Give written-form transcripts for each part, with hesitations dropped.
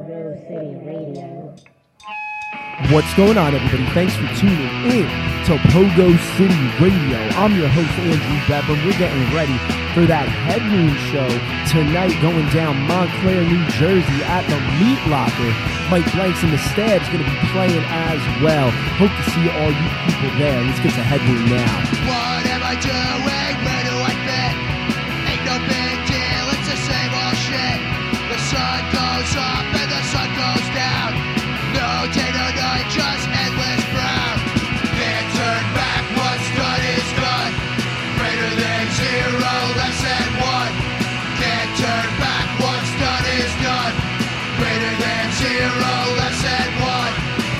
What's going on, everybody? Thanks for tuning in to Pogo City Radio. I'm your host, Andrew Bevan. We're getting ready for that Headwound show tonight going down Montclair, New Jersey at the Meat Locker. Mike Blanks and the Stab's going to be playing as well. Hope to see all you people there. Let's get to Headwound now. What am I doing? Where do I fit? Ain't no big deal, it's the same old shit. The sun goes up and the sun goes down. No day, no night, just endless brown. Can't turn back, what's done is done. Greater than zero, less than one. Can't turn back, what's done is done. Greater than zero, less than one.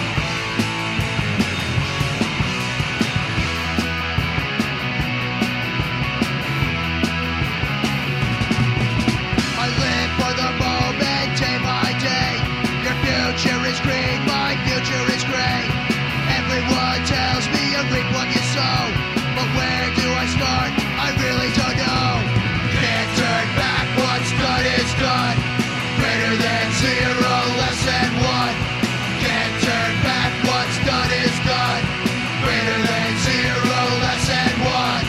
I live for the moment, day by day. Your future is green, my future is gray. Everyone tells me you reap what you sow, but where do I start? I really don't know. Can't turn back, what's done is done. Greater than zero, less than one. Can't turn back, what's done is done. Greater than zero, less than one.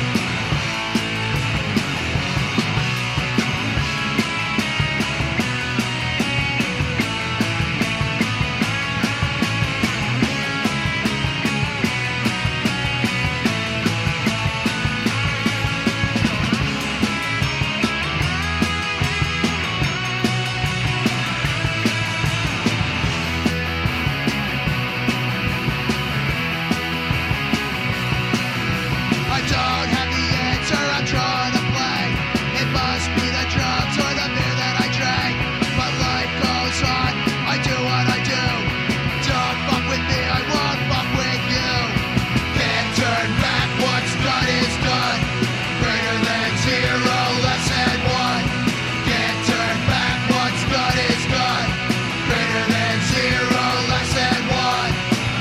I don't have the answer, I'm trying to play. It must be the drugs or the beer that I drank. But life goes on, I do what I do. Don't fuck with me, I won't fuck with you. Can't turn back, what's done is done. Greater than zero, less than one. Can't turn back, what's done is done. Greater than zero, less than one.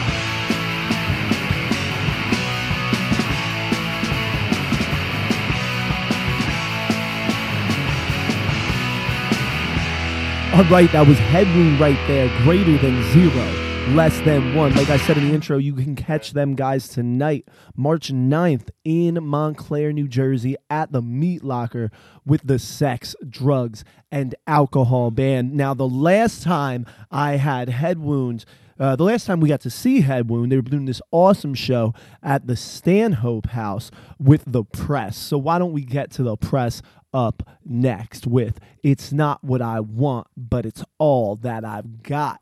All right, that was Headwound right there. Greater than zero, less than one. Like I said in the intro, you can catch them guys tonight, March 9th in Montclair, New Jersey at the Meat Locker with the Sex, Drugs, and Alcohol Band. Now, the last time I had Headwound, the last time we got to see Headwound, they were doing this awesome show at the Stanhope House with the Press. So why don't we get to the Press up next with It's Not What I Want, But It's All That I've Got.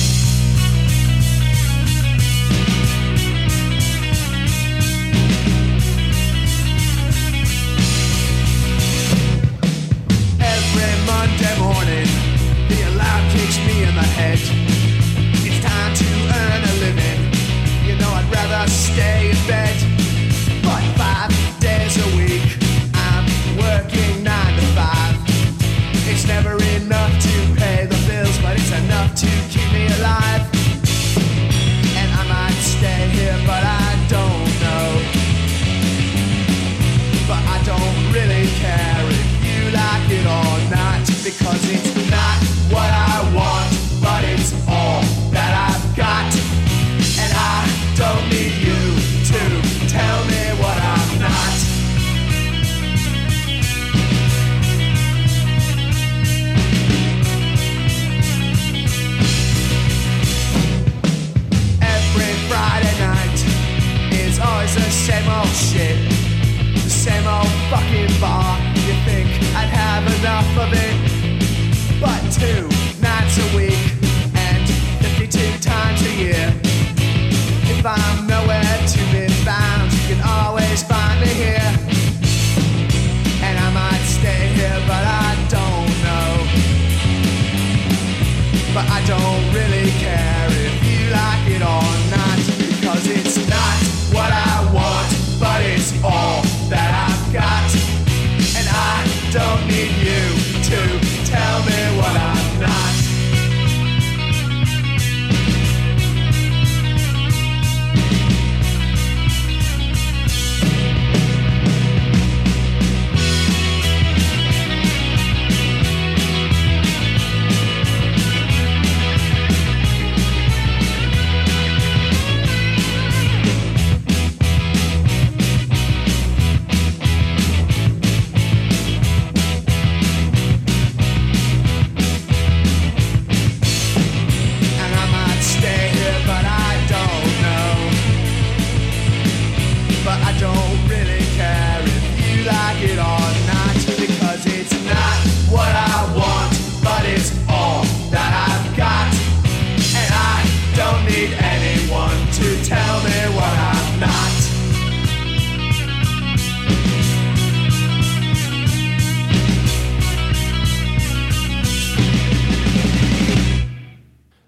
Every Monday morning, the alarm kicks me in the head. It's time to earn a living. You know I'd rather stay in bed. But 5 days a week, I'm working 9 to 5. It's never enough to pay the bills, but it's enough to keep me alive. And I might stay here, but I don't know. But I don't really care if you like it or not, because it's not what I want, but it's all that I've got. And I don't need you to tell me what I'm not. Every Friday night is always the same old shit. The same old fucking bar. You think I'd have enough of it? But 2 nights a week and 52 times a year. If I'm nowhere to be found, you can always find me here. And I might stay here, but I don't know. But I don't really care if you like it or not, because it's not what I want, but it's all that I've got. And I don't need you to tell me what I'm not.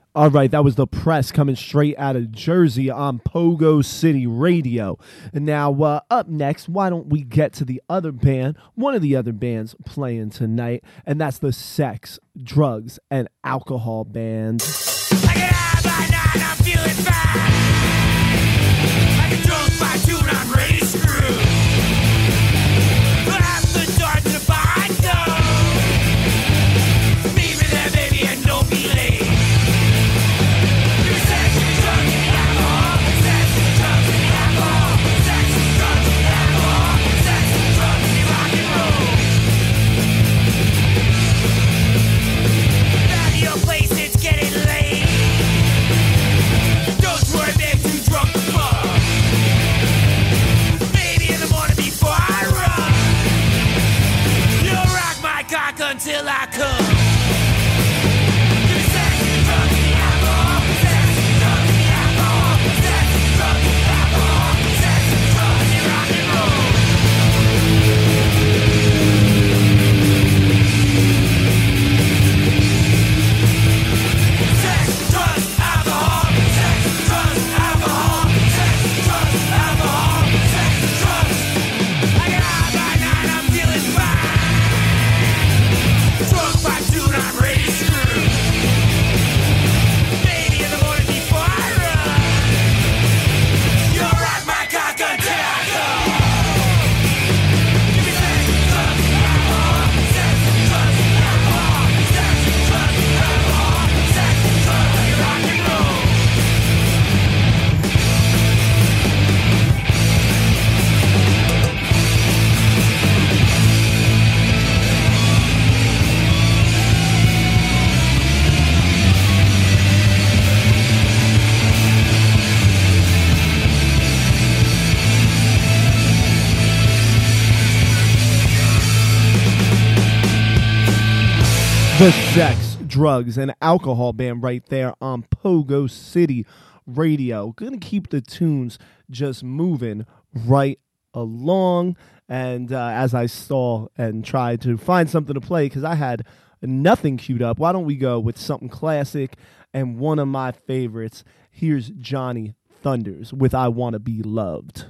All right, that was The Press coming straight out of Jersey on Pogo City Radio. And now, up next, why don't we get to the other band, one of the other bands playing tonight, and that's the Sex, Drugs, and Alcohol Band. I get high by night, I'm feeling fine. I get drunk by two and I'm ready to screw. Put out the door to the bar I go. Meet me there, baby, and don't be late. Give me sex, give me drugs, give me alcohol. Sex, give me drugs, give me alcohol. Sex, give me drugs, give me alcohol. Sex, give me drugs, give me rock and roll. Get out of your place, it's getting late. Don't worry, babe, too drunk to fuck. Maybe in the morning before I run. You'll rock my cock until I come. Give me sex, give me drugs, give me alcohol. Sex, give me drugs, give me alcohol. Sex, give me drugs, give me alcohol. Sex, give me drugs, give me rock and roll. Sex, drugs, alcohol. Sex, drugs, alcohol. Sex, drugs, alcohol. Sex, drugs. I get high by night, I'm feeling fine. Drunk by two and I'm ready to screw. Maybe in the morning before I run. You'll rock my cock until I come. Give me sex, drugs, alcohol. Sex, drugs, alcohol. Sex, drugs, alcohol. Sex, drugs, rock and roll. The Sex, Drugs, and Alcohol Band right there on Pogo City Radio. Gonna keep the tunes just moving right along. And as I stall and try to find something to play, because I had nothing queued up, why don't we go with something classic and one of my favorites. Here's Johnny Thunders with I Wanna Be Loved.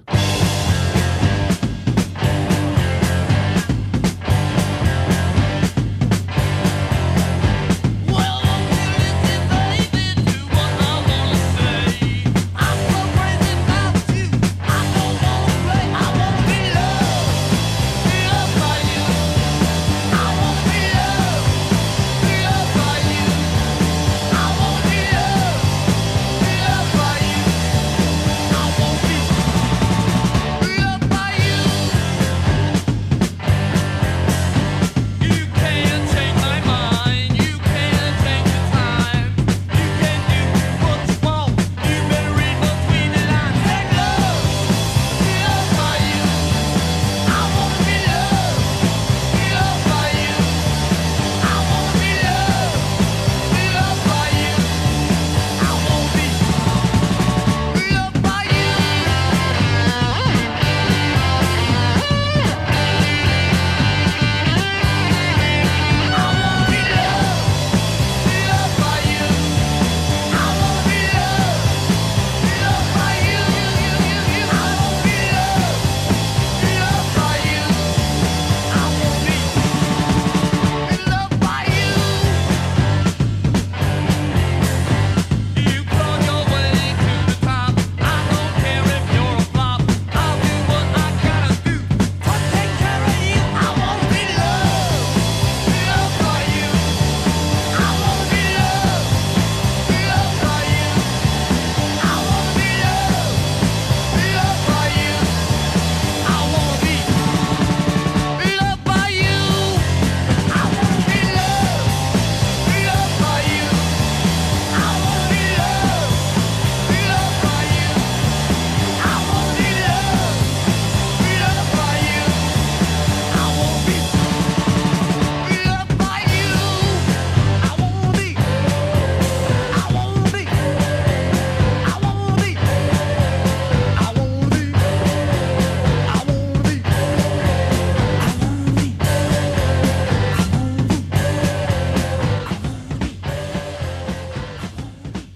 Well, I'm listening, baby, to what I wanna say. I'm so crazy about you. I don't wanna play. I wanna be loved by you. I wanna be loved by you. I wanna be loved by you. I wanna be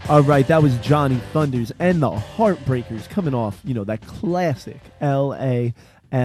All right, that was Johnny Thunders and the Heartbreakers coming off, that classic LAMF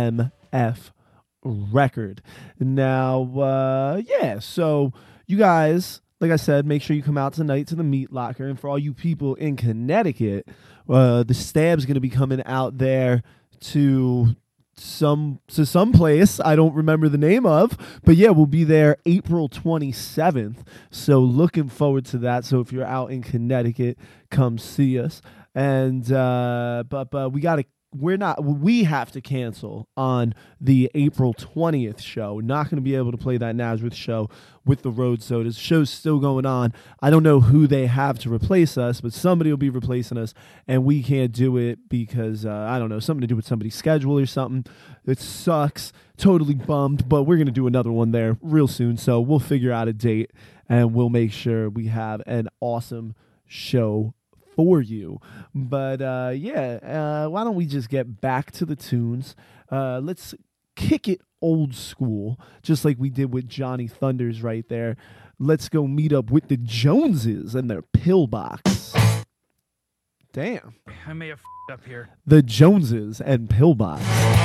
record. Now, so you guys, like I said, make sure you come out tonight to the Meat Locker. And for all you people in Connecticut, the Stab's going to be coming out there to some place I don't remember the name of, but yeah, we'll be there April 27th. So looking forward to that. So if you're out in Connecticut, come see us. And but we have to cancel on the April 20th show. Not going to be able to play that Nazareth show with the Road Sodas. The show's still going on. I don't know who they have to replace us, but somebody will be replacing us, and we can't do it because, I don't know, something to do with somebody's schedule or something. It sucks. Totally bummed, but we're going to do another one there real soon, so we'll figure out a date, and we'll make sure we have an awesome show for you. But why don't we just get back to the tunes? Let's kick it old school, just like we did with Johnny Thunders right there. Let's go meet up with the Joneses and their Pillbox. Damn, I may have f***ed up here. The Joneses and Pillbox.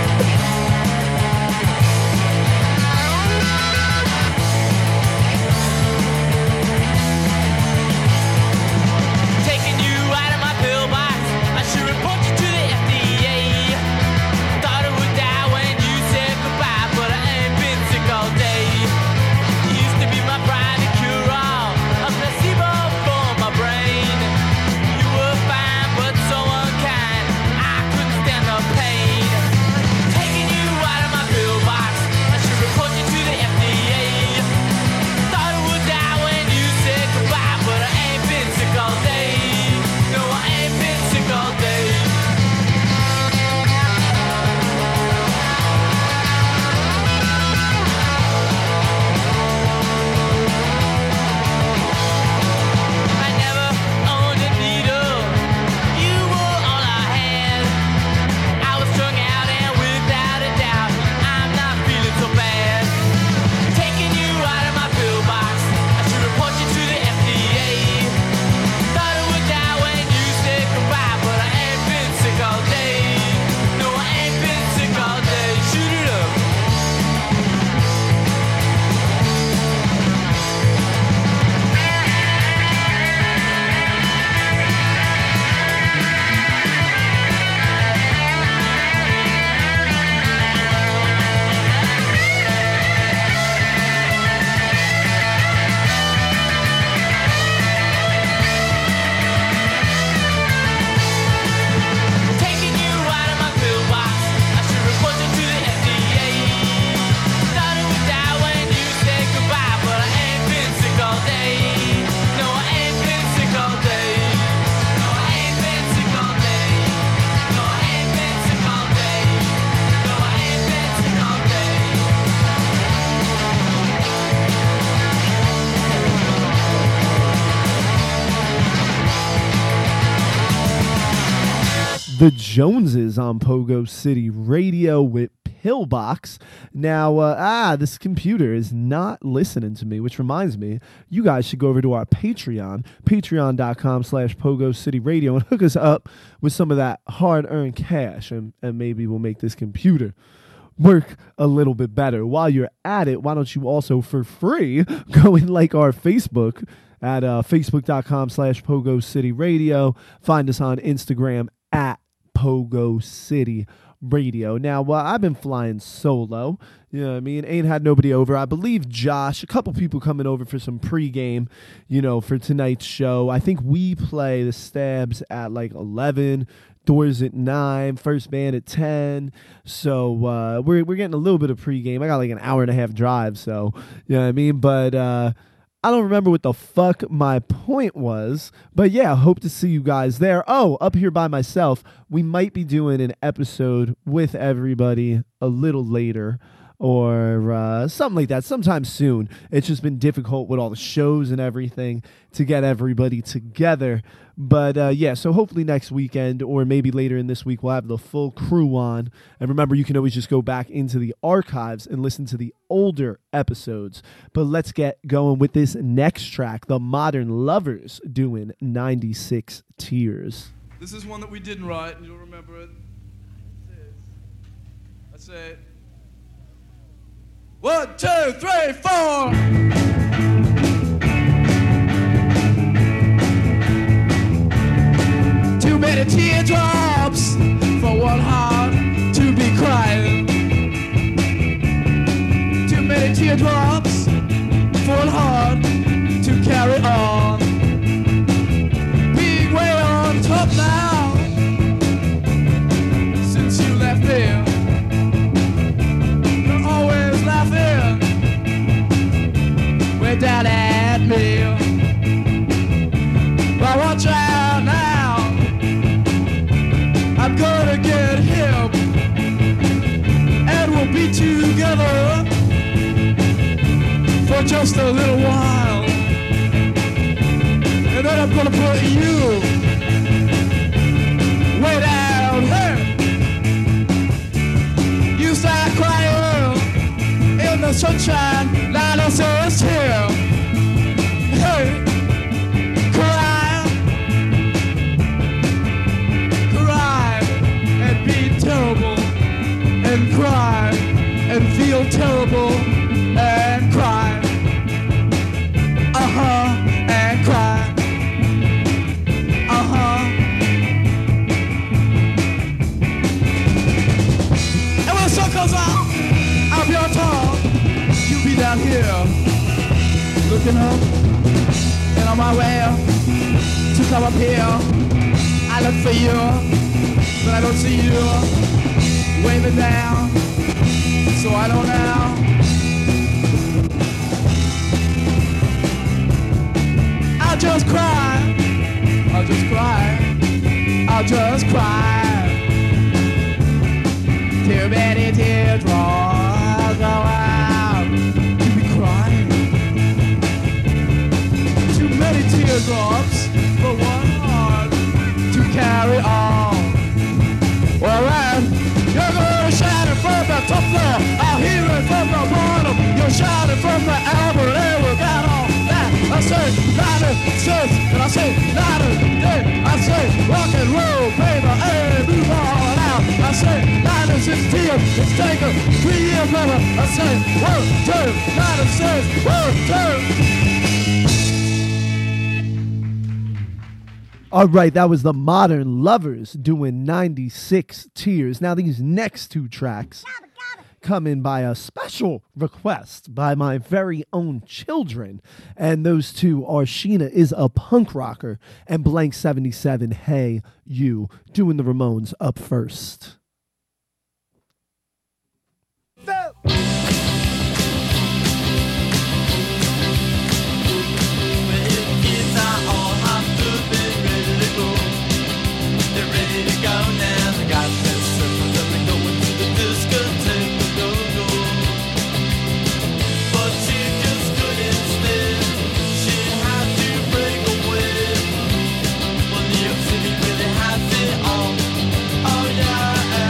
Taking you out of my pillbox, I should report you to the FDA. Thought it would die when you said goodbye, but I ain't been sick all day. You used to be my private cure-all, a placebo for my brain. You were fine, but so unkind, I couldn't stand the pain. Taking you out of my pillbox, I should report you to the FDA. Thought it would die when you said goodbye, but I ain't been sick all day. No, I ain't been sick all day. I never owned a needle. You were all I had. I was strung out and without a doubt, I'm not feeling so bad. Taking you out of my pillbox, I should report you to the FDA. Thought it would die when you said goodbye, but I ain't been sick all day. No, I ain't been sick all day. Shoot it up. Taking you out of my pillbox, I should report you to the FDA. Thought it would die when you said goodbye, but I ain't been sick all day. No, I ain't been sick all day. No, I ain't been sick all day. No, I ain't been sick all day. No, I ain't been sick all day. The Joneses on Pogo City Radio with Pillbox. Now, this computer is not listening to me, which reminds me, you guys should go over to our Patreon, patreon.com/Pogo City Radio, and hook us up with some of that hard-earned cash, and maybe we'll make this computer work a little bit better. While you're at it, why don't you also, for free, go and like our Facebook at facebook.com/Pogo City Radio. Find us on Instagram at Pogo City Radio. Now, I've been flying solo. You know what I mean? Ain't had nobody over. I believe Josh, a couple people coming over for some pregame, for tonight's show. I think we play the Stabs at like 11. Doors at 9, first band at 10. So we're getting a little bit of pregame. I got like an hour and a half drive, so you know what I mean? But I don't remember what the fuck my point was, but yeah, hope to see you guys there. Oh, up here by myself, we might be doing an episode with everybody a little later or something like that sometime soon. It's just been difficult with all the shows and everything to get everybody together. But yeah, so hopefully next weekend or maybe later in this week, we'll have the full crew on. And remember, you can always just go back into the archives and listen to the older episodes. But let's get going with this next track, The Modern Lovers doing 96 Tears. This is one that we didn't write, and you'll remember it. I say, 1, 2, 3, 4. Too many teardrops for one heart to be crying. Too many teardrops for one heart to carry on. Being way on top now since you left me. You're always laughing way down at me. But watch out now, I'm gonna get him, and we'll be together for just a little while, and then I'm gonna put you way down here. You start crying in the sunshine, now this is here. Hey, cry and be terrible, and cry and feel terrible, and cry, and cry, And when the sun comes out, I'll be on top, you'll be down here, looking up, and on my way to come up here, I look for you, but I don't see you, waving down, so I don't know. I'll just cry, I'll just cry, I'll just cry. Too many teardrops go out to be crying. Too many teardrops for one heart to carry on. Alright, you're gonna shout it from the top floor, I'll hear it from the bottom. You're shouting from the album, and we got all that. I say, louder, says, and I say, louder, yeah. I say, rock and roll, baby, hey, move on out. I say, 96 tears, it's taken 3 years, brother. I say, 1, 2, 96, 1, 2. All right, that was The Modern Lovers doing 96 Tears. Now, these next two tracks come in by a special request by my very own children. And those two are Sheena Is a Punk Rocker and Blank 77, Hey You, doing the Ramones up first. Oh yeah.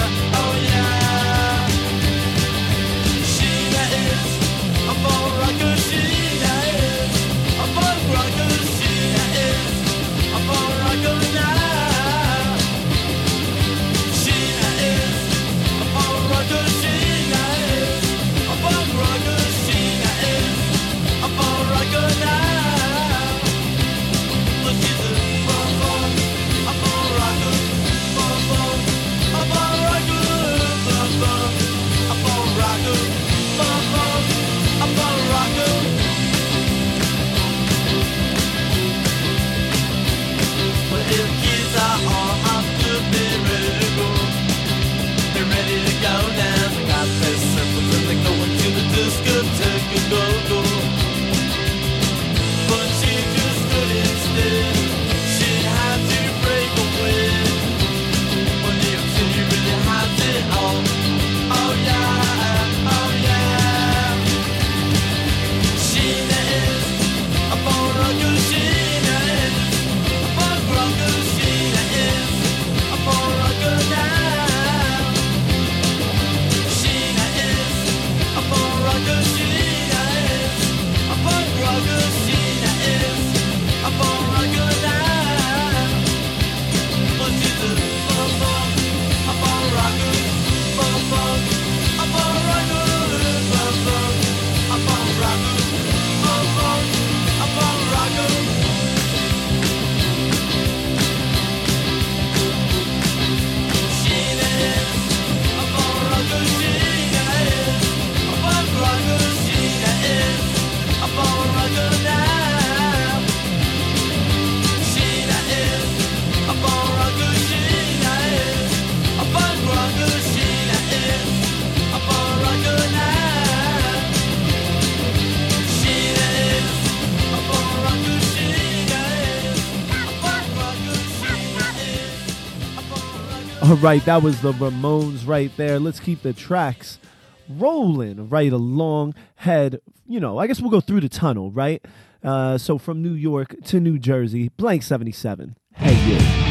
All right, that was the Ramones right there. Let's keep the tracks rolling right along. Head, I guess we'll go through the tunnel, right? So from New York to New Jersey, Blank 77. Hey, you.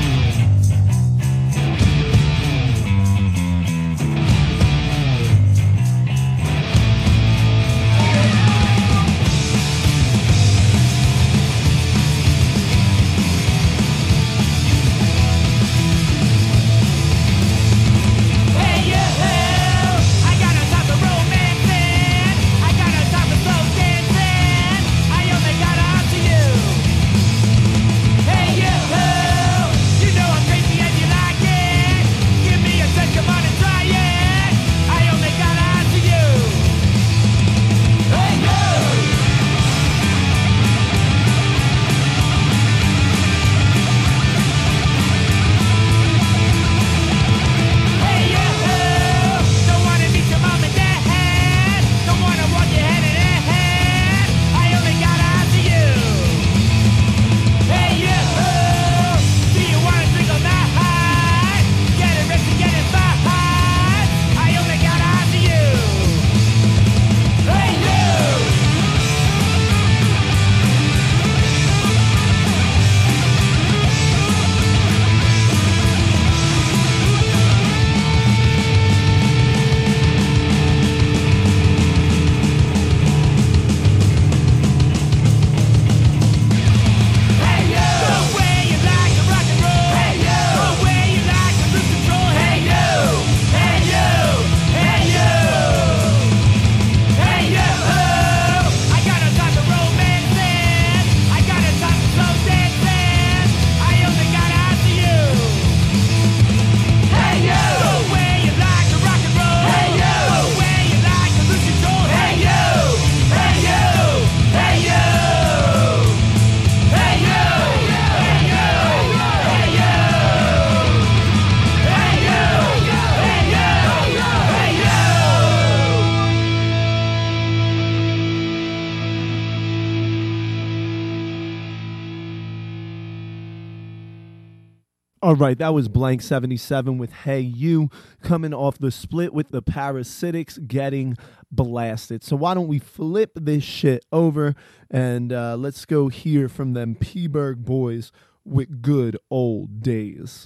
All right, that was Blank 77 with Hey You, coming off the split with the Parasitics, Getting Blasted. So why don't we flip this shit over and let's go hear from them P-Berg boys with Good Old Days.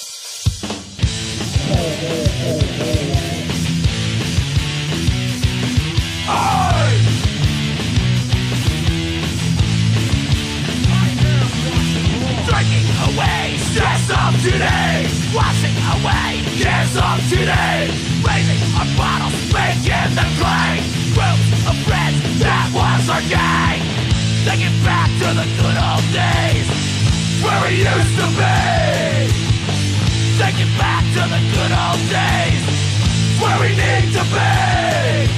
Drinking away stress of today, washing away cares of today, raising our bottles, making them clang, groups of friends, that was our gang, thinking back to the good old days, where we used to be, thinking back to the good old days, where we need to be.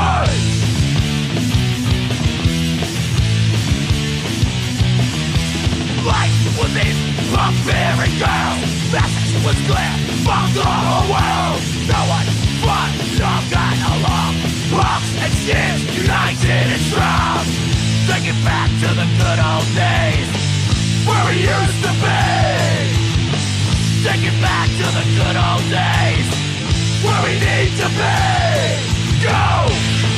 Life was easy from very girls. Message was clear from the whole world. No one fought, all got along. Punks and skins united and strong. Thinking back to the good old days, where we used to be. Thinking back to the good old days, where we need to be. Go!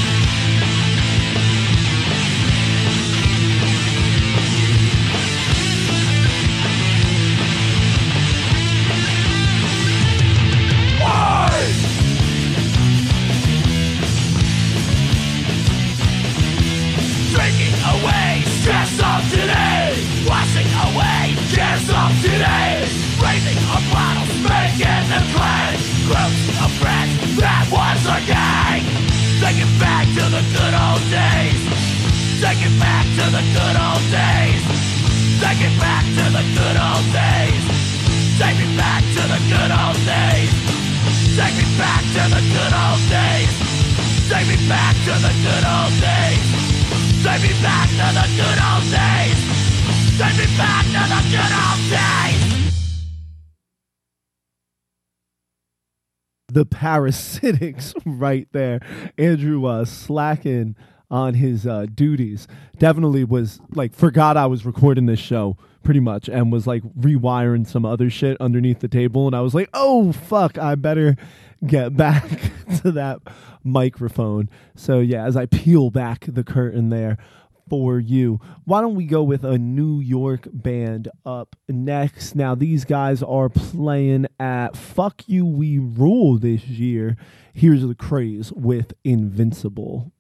Drinking away stress of today, washing away cares of today, raising our bottles, making them clang, groups of friends, that was our gang, taking back to the good old days, taking back to the good old days, taking back to the good old days, take me back to the good old days, take me back to the good old days, take me back to the good old days, take me back to the good old days, take me back to the good old days. The Parasitics right there. Andrew slacking on his duties. Definitely was like forgot I was recording this show pretty much and was like rewiring some other shit underneath the table. And I was like, oh, fuck, I better get back to that microphone. So, yeah, as I peel back the curtain there for you, why don't we go with a New York band up next? Now, these guys are playing at Fuck You We Rule this year. Here's the Craze with Invincible.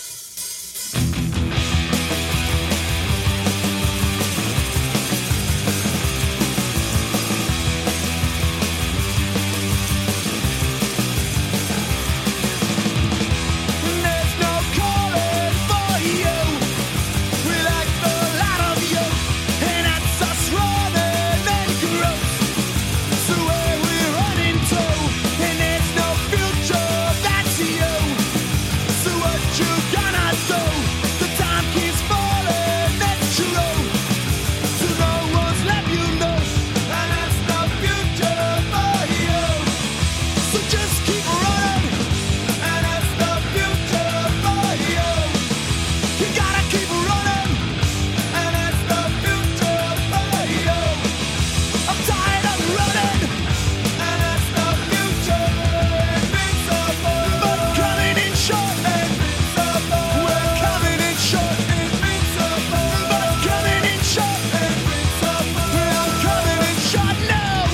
There's no calling for you. We like the lot of you, and that's us running and gross. So where we running to, and there's no future, that's you. So what you gonna do? The time keeps falling, that's true. So no one's let you know, and that's no future for you. So just keep running. And that's the future for you. You gotta keep running. And that's the future for you. I'm tired of running. And that's the future. Invincible. But coming in short. Invincible. We're coming in short. Invincible. But coming in short. Invincible. We're coming in short now.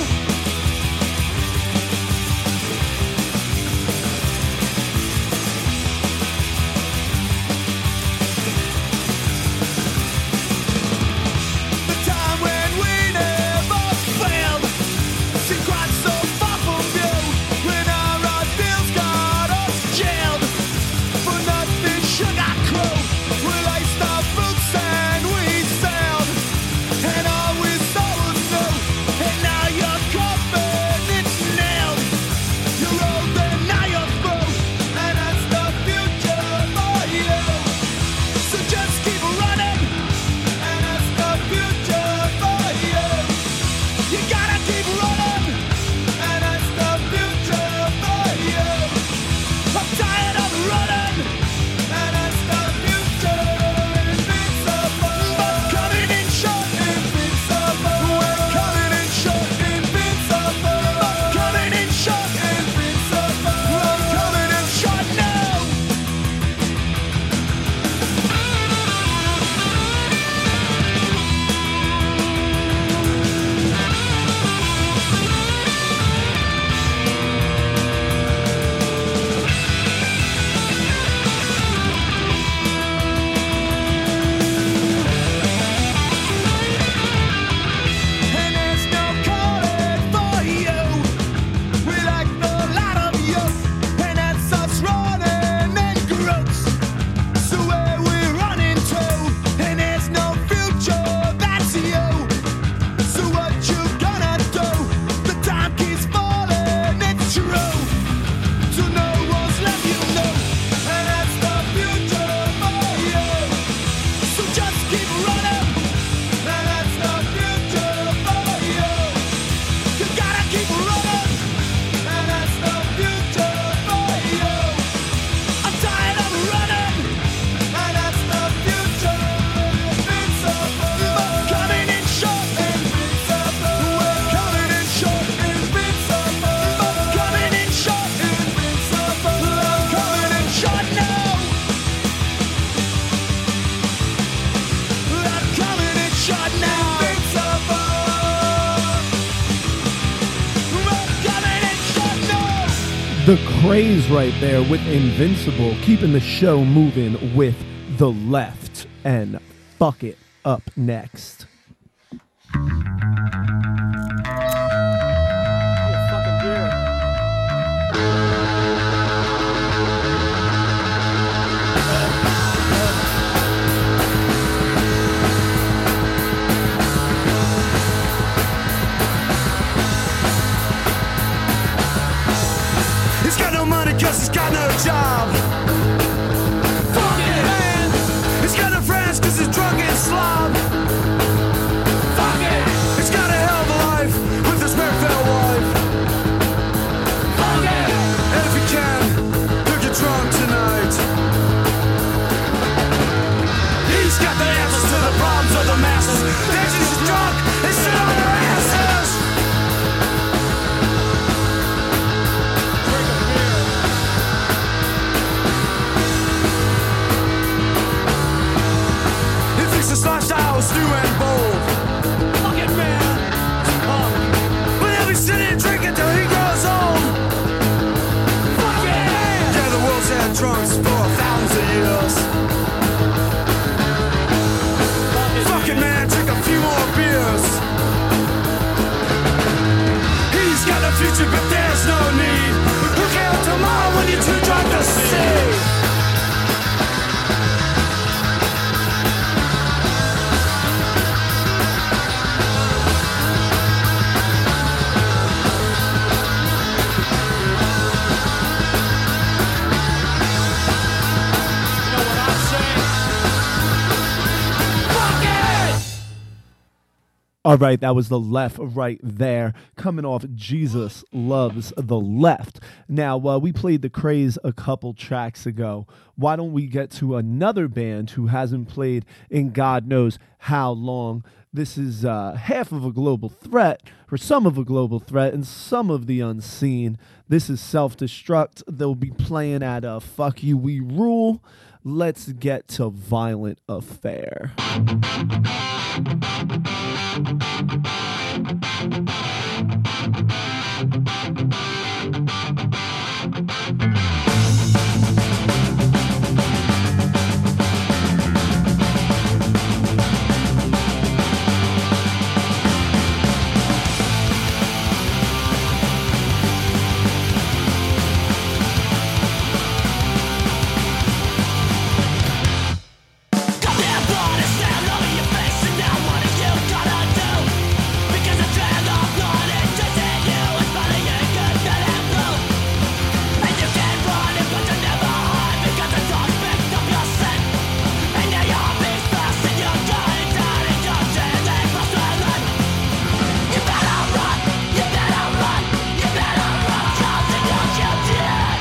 The time when we never failed seemed quite so far from you. When our ideals got us jailed for nothing sugar crow. We laced our boots and we sailed, and all we saw was new. And now you're covered, it's nailed. You're old and now you're through, and that's the future for you. So just keep running. And that's the future for you. You gotta keep running. And that's the future for you. I'm tired of running. And that's the future. Invincible. But coming in short. Invincible. We're coming in short. Invincible. But coming in short. Invincible. We're coming in short now. And there's no calling for you. We like the lot of you, and that's us running and gross. So where we running to, and there's no future, that's you. So what you gonna do? The time keeps falling, it's true. So no one's let you know, and that's the future for you. So just keep running. And that's the future for you. You gotta keep running. And that's the future for you. I'm tired of running. And that's the future. Invincible. But coming in short. Invincible. We're coming in short. Invincible. But coming in short. Invincible. I'm coming in short now. I'm coming in short now. Invincible. I'm coming in short now. The Craze right there with Invincible, keeping the show moving with the left. And Fuck It up next. He's got no money 'cause he's got no job. Fuck it, man. He's got no friends 'cause he's drunk and slob. All right, that was the left right there, coming off Jesus Loves the Left. Now, we played The Craze a couple tracks ago. Why don't we get to another band who hasn't played in God knows how long? This is half of a global threat, or some of a global threat, and some of the unseen. This is Self-Destruct. They'll be playing at Fuck You We Rule. Let's get to Violent Affair. Come here, blood, and stand over your face, and now what are you gonna do? Because the trail of blood is chasing you, it's running in good that and blue. And you can run it, but you never hide, because the dog picked up your scent. And now your heartbeat's fast, and you're going down, and your chest is frustrated. You better run, you better run, you better run, 'cause you know you're dead.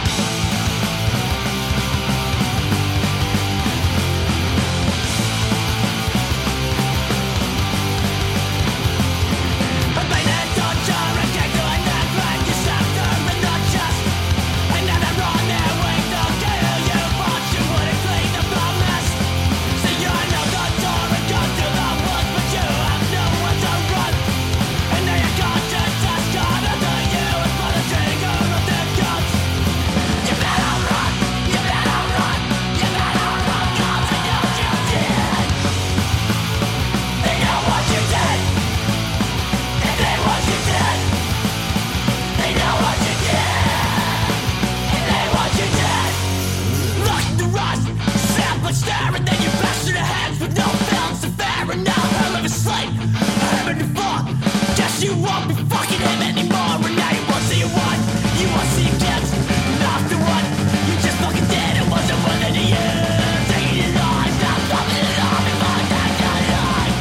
A pain and torture and came to an end when you stabbed her in the chest. And now they're on their way to kill you, but you wouldn't clean up the mess. So you know the door and go to the woods, but you have nowhere to run. And now your conscience has gone under you and pull the trigger of their guns. You better run, you better run, you better run, 'cause they know you did. They know what you did. And they what you did. They know what you did. And they what you did. Look at the rust, sample stare, and then you bash to the heads with no films to fair, and now hell of a slave, him in the fall. Guess you won't be fucking him anymore, and now you won't see your one, you won't see your kids, and after what, you just fucking did, it wasn't one of you. Taking it on, stop stopping it all before that got on.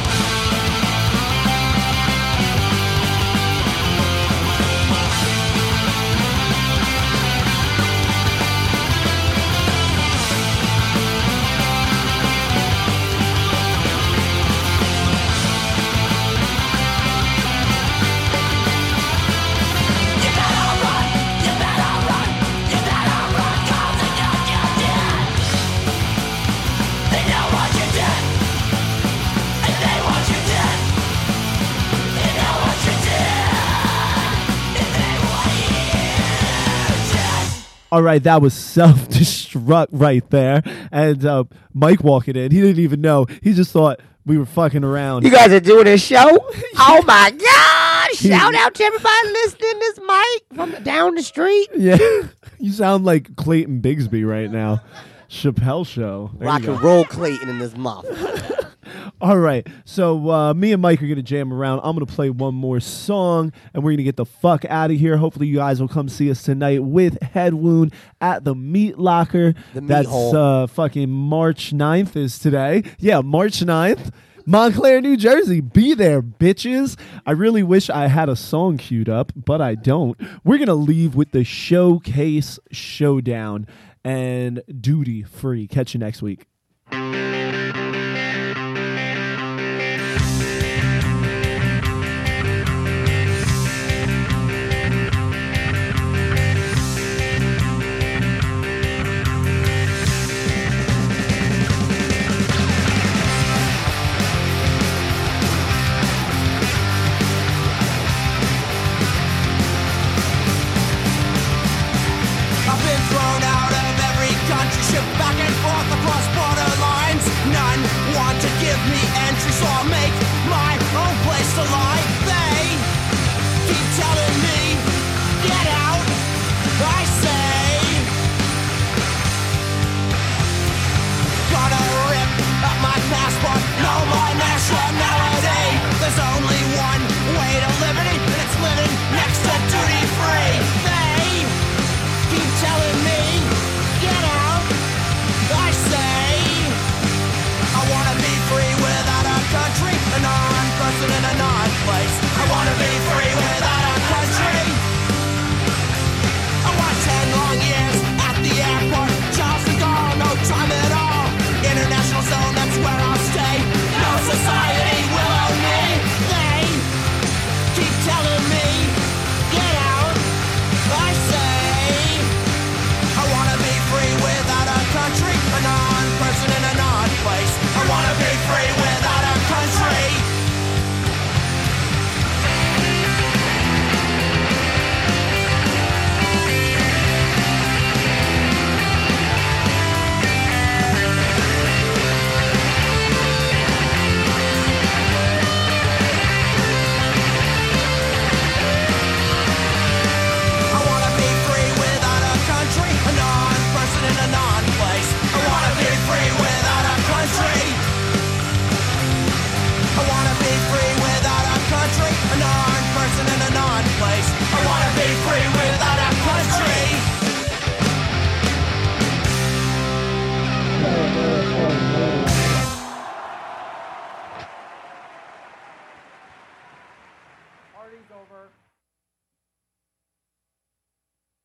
You better run, you better run, you better run, 'cause they know you did. They know what you did. And they what you did. They know what you did. And they what you did. All right, that was Self-Destruct right there. And Mike walking in, he didn't even know. He just thought we were fucking around. You guys are doing a show? Oh my God! Shout out to everybody listening. This Mike from down the street. Yeah, you sound like Clayton Bigsby right now. Chappelle Show. There you Rock go. and roll Clayton in this month. All right, so me and Mike are going to jam around. I'm going to play one more song, and we're going to get the fuck out of here. Hopefully you guys will come see us tonight with Head Wound at the Meat Locker. The Meat That's Hole. fucking March 9th is today. Yeah, March 9th. Montclair, New Jersey. Be there, bitches. I really wish I had a song queued up, but I don't. We're going to leave with the Showcase Showdown and Duty Free. Catch you next week.